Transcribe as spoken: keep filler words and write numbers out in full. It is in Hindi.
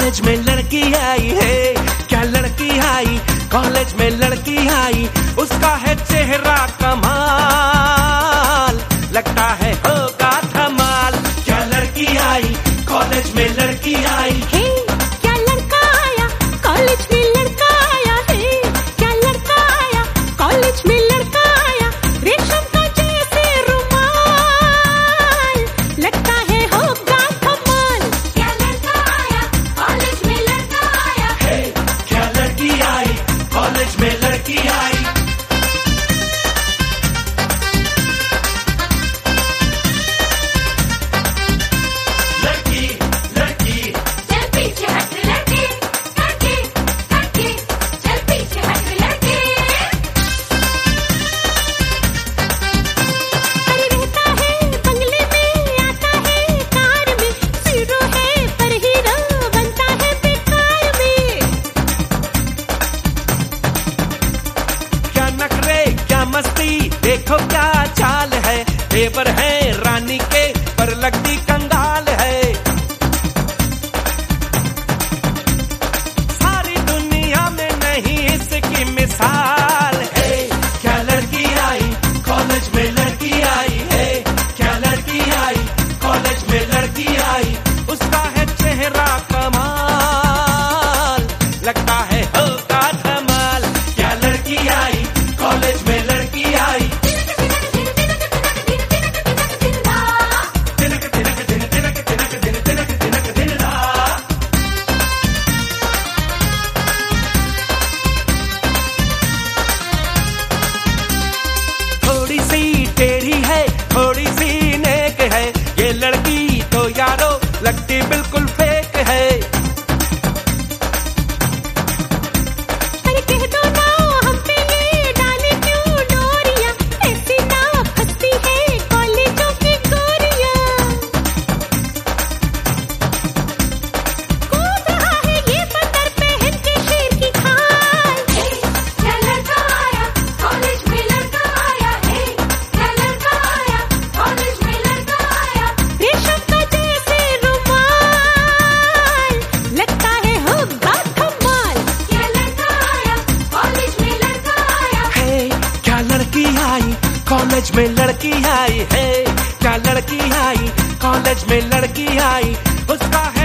कॉलेज में लड़की आई है, क्या लड़की आई, कॉलेज में लड़की आई, उसका है चेहरा कमाल, लगता है होगा धमाल। क्या लड़की आई, कॉलेज में लड़की आई है, क्या लड़का आया, कॉलेज में लड़का आया है, क्या लड़का आया, कॉलेज में लड़का आया, रेशम का जैसे रुमाल, लगता है होगा धमाल। क्या लड़का आया, कॉलेज में लड़का आया है, क्या लड़की आई, कॉलेज में लड़की आई। लड़की लड़की चल पीछे हट लड़के, लड़के लड़के चल पीछे हट लड़के। अरे रहता है बंगले में, आता है कार में, हीरो है पर हीरो बनता है बेकार में। क्या नखरे क्या मस्ती, देखो क्या चाल है, तेवर है रानी के पर लगती कंगाल है। सारी दुनिया में नहीं इसकी मिसाल है। क्या लड़की आई, कॉलेज में लड़की आई है, क्या लड़की आई, कॉलेज में लड़की आई, उसका है चेहरा कमाल, लगता है होगा धमाल। क्या लड़की आई, कॉलेज में लड़की आई। तिनक तिनक तिनक तिनक तिनक तिनक तिनक तिनक तिनका। थोड़ी सी टेढ़ी है, थोड़ी सी नेक है, ये लड़की तो यारो लगती बिल्कुल फेक है। अरे कह दो ना हम पे ये डाले क्यों डोरियां, ऐसी ना फंसती है कॉलेजों की गोरियां। कूद रहा है ये बंदर पहन के शेर की खाल। क्या लड़का आया, कॉलेज में लड़का आया है, क्या लड़का आया, कॉलेज में लड़का आया, रेशम का जैसे रुमाल, लगता है होगा धमाल। क्या लड़का आया, कॉलेज में लड़का आया है, क्या लड़की आई, कॉलेज में लड़की आई है, क्या लड़की आई, कॉलेज में लड़की आई, उसका है